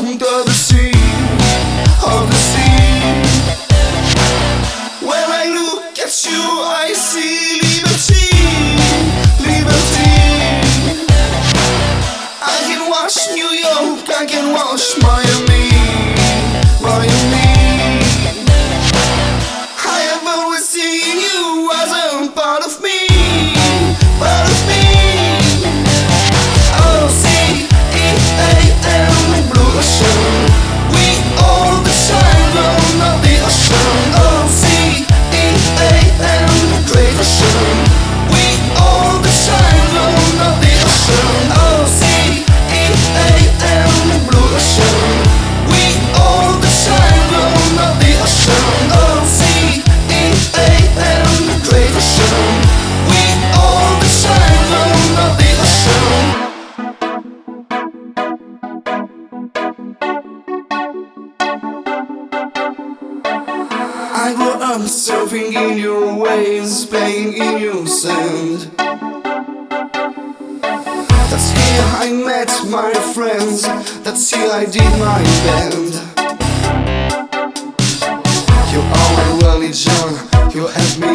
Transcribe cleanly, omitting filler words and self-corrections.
under the sea, of the sea. When I look at you, I see liberty, liberty. I can watch New York, I can watch Miami, Miami. I have always seen you as a part of me, part of me. O-C-E-A-M, blue ocean. We all the time roam of the ocean. O-C-E-A-M, great ocean. We all the time roam of the ocean. O-C-E-A-M, blue ocean. We all the time roam of the ocean. O-C-E-A-M, great ocean. We all the time roam of the ocean. I grew up surfing in your waves, playing in your sand. That's here I met my friends, that's here I did my band. You are my religion, you help me